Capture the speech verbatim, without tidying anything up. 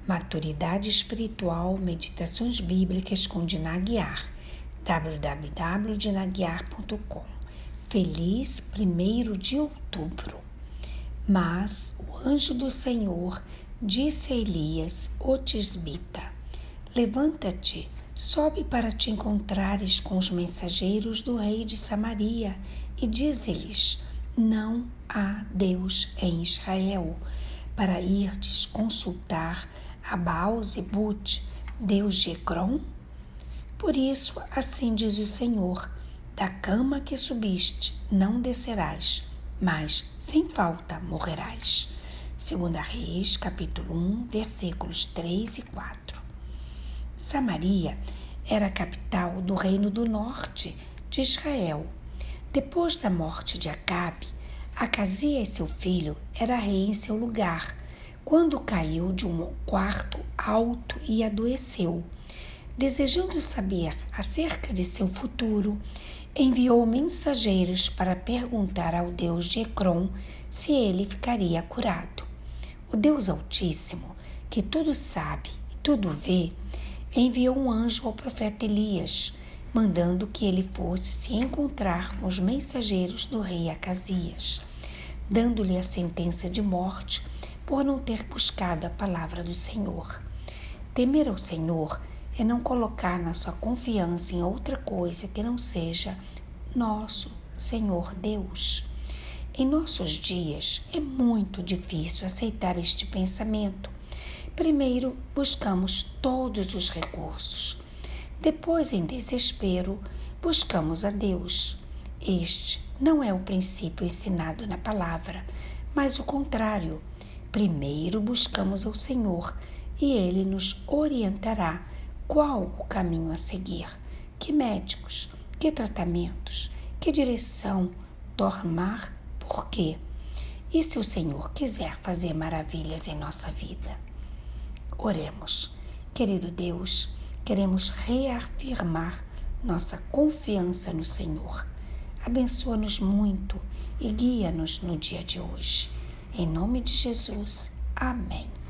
Maturidade Espiritual, Meditações Bíblicas com Dina Aguiar, w w w ponto dina aguiar ponto com. Feliz primeiro de outubro. Mas o anjo do Senhor disse a Elias, o tisbita: levanta-te, sobe para te encontrares com os mensageiros do rei de Samaria e dize-lhes: não há Deus em Israel, para irdes consultar a Baal-zebute, Deus de Ecrom? Por isso, assim diz o Senhor: da cama que subiste não descerás, mas sem falta morrerás. Segunda Reis, capítulo um, versículos três e quatro. Samaria era a capital do reino do norte de Israel. Depois da morte de Acabe, Acasias, seu filho, era rei em seu lugar, quando caiu de um quarto alto e adoeceu. Desejando saber acerca de seu futuro, enviou mensageiros para perguntar ao Deus de Ecrom se ele ficaria curado. O Deus Altíssimo, que tudo sabe e tudo vê, enviou um anjo ao profeta Elias, mandando que ele fosse se encontrar com os mensageiros do rei Acasias, dando-lhe a sentença de morte por não ter buscado a palavra do Senhor. Temer ao Senhor é não colocar na sua confiança em outra coisa que não seja nosso Senhor Deus. Em nossos dias é muito difícil aceitar este pensamento. Primeiro buscamos todos os recursos. Depois, em desespero, buscamos a Deus. Este não é o princípio ensinado na palavra, mas o contrário. Primeiro buscamos ao Senhor e Ele nos orientará qual o caminho a seguir, que médicos, que tratamentos, que direção tomar, por quê? E se o Senhor quiser fazer maravilhas em nossa vida? Oremos. Querido Deus, queremos reafirmar nossa confiança no Senhor. Abençoa-nos muito e guia-nos no dia de hoje. Em nome de Jesus. Amém.